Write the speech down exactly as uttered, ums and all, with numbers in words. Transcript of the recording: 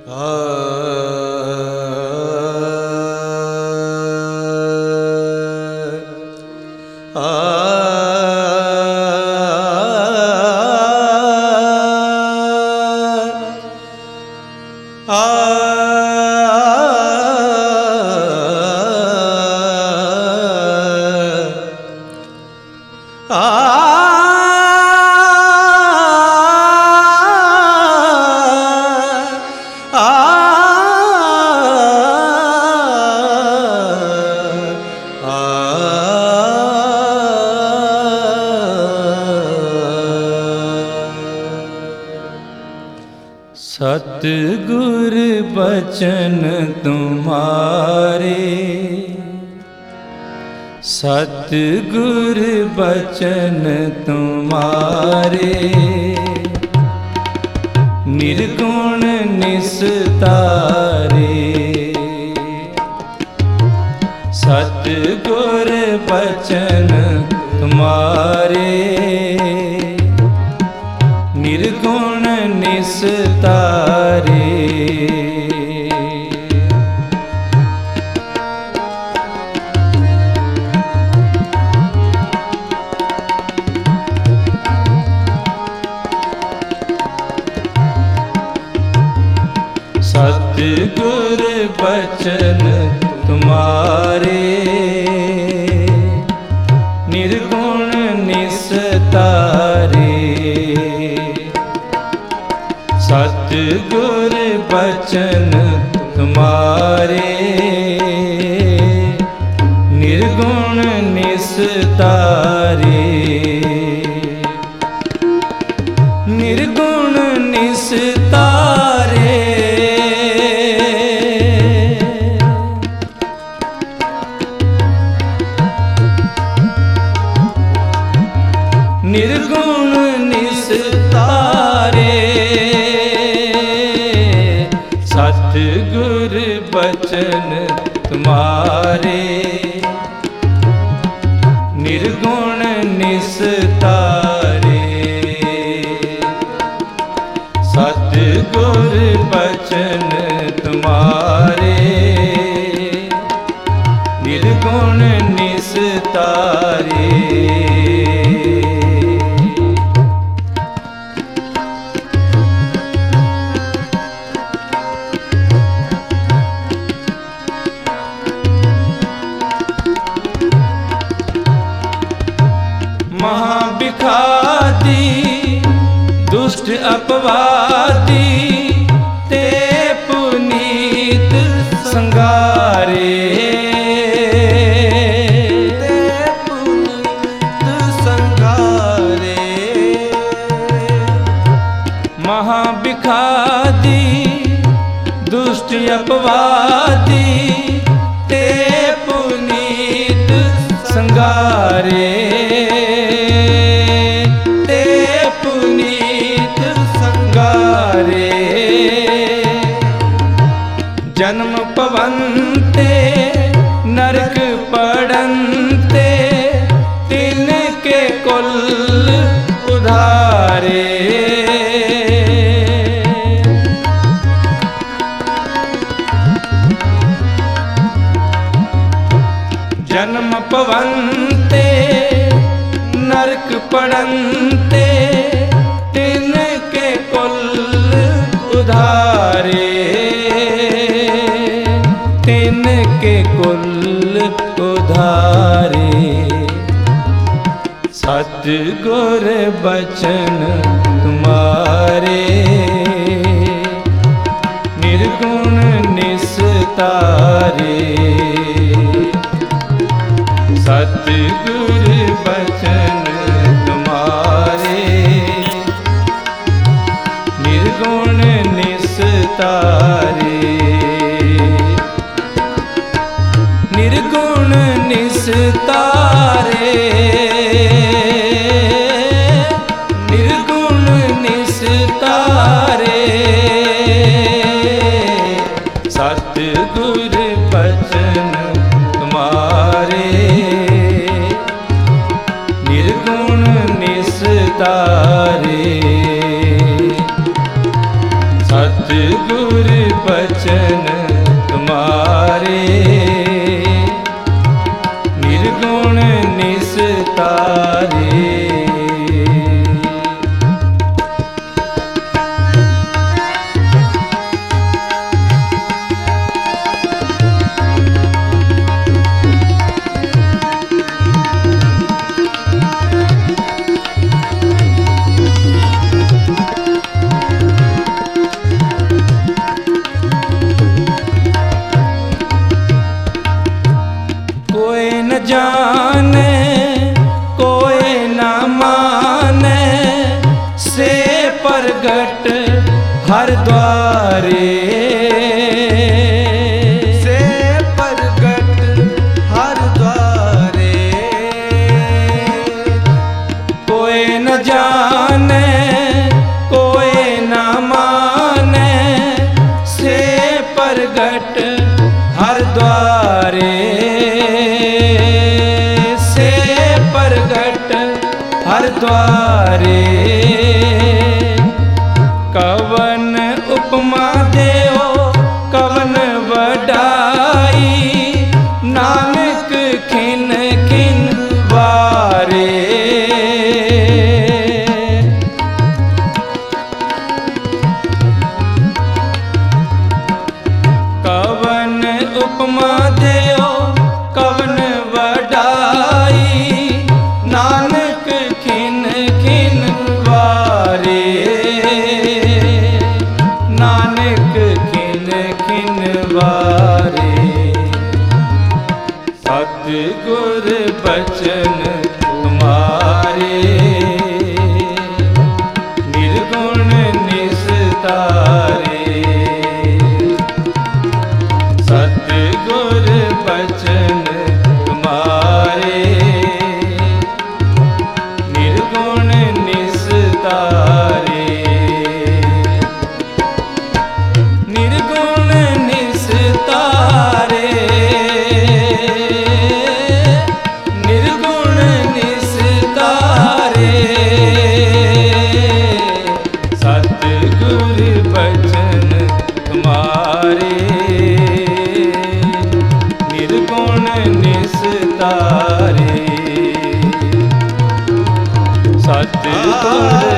सतगुर बचन तुम्हारे, सतगुर बचन तुम्हारे, निर्गुण निस्तारे। सतगुर बचन तुम्हारे, निर्गुण निस्तारे। सतगुर बचन तुम्हारे, निर्गुण निस्तारे। सतगुर बचन तुम्हारे, निर्गुण निस्तारे। निर्गुण निस्तारे, निर्गुण निस्तारे। सतगुर बचन तुम्हारे, निर्गुण निस्तारे। सतगुर बचन तुम्हारे, निर्गुण निस्तारे। महाबिखादी दुष्ट अपवादी, ते पुनीत संगारे। ते पुनीत संगारे। महाबिखादी दुष्ट अपवादी, ते पुनीत संगारे। जन्म पवंते नरक पड़ंते, तिनके कुल उधारे। जन्म पवंते नरक पड़ंते, तिनके कुल उधारे। तिनके कुल उधारे। सतगुर बचन तुम्हारे, निर्गुण निस्तारे। सतगुर बचन तुम्हारे, निर्गुण निस्तारे। निर्गुण निस्तारे। निर्गुण निस्तारे। सतगुर बचन तुम्हारे, निर्गुण निस्तारे। सत सतगुर बचन तुम्हारे, निर्गुण निस्तारे। जाने कोई न माने, से प्रगट हर द्वारे, से प्रगट हर द्वारे। कोई न जाने कोई न माने, से प्रगट हर द्वारे, हर द्वारे। कवन उपमा देओ कवन वडाई, नानक खिन खिन वारे। कवन उपमा देओ कवन वडाई, नानक खिन खिन वारे, नानक खिन खिन वारे। सतगुर बचन तुम्हारे, निर्गुण निस्तारे। सतगुर बचन तुम्हारे, निर्गुण निस्तारे। निर्गुण निस्तारे, निर्गुण निस्तारे। सतगुर बचन तुम्हारे, निर्गुण निस्तारे। सतगुर